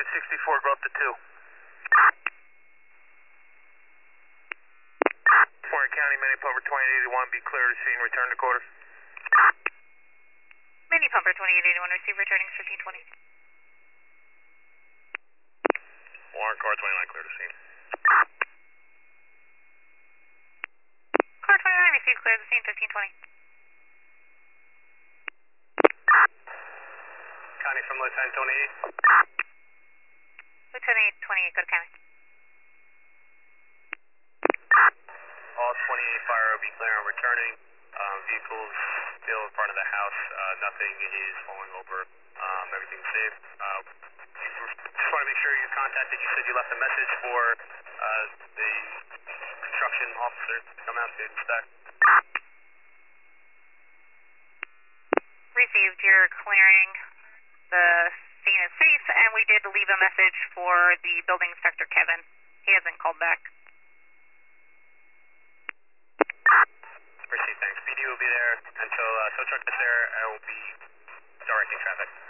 at 64, go up to 2. Warren County, Mini Pumper 2881, be clear to scene, return to quarters. Mini Pumper 2881, receive returning 1520. Warren Car 29, clear to scene. Car 29, receive clear to scene 1520. County from Lieutenant 28. Lieutenant 28, go to county. All 28 fire will be clear on returning. Vehicles still in front of the house. Nothing is falling over. Everything's safe. Just want to make sure you're contacted. You said you left a message for the construction officer to come out to inspect. Received, you're clearing the scene is safe, and we did leave a message for the building inspector, Kevin. He hasn't called back. Received, thanks. PD will be there until tow truck is there and will be directing traffic.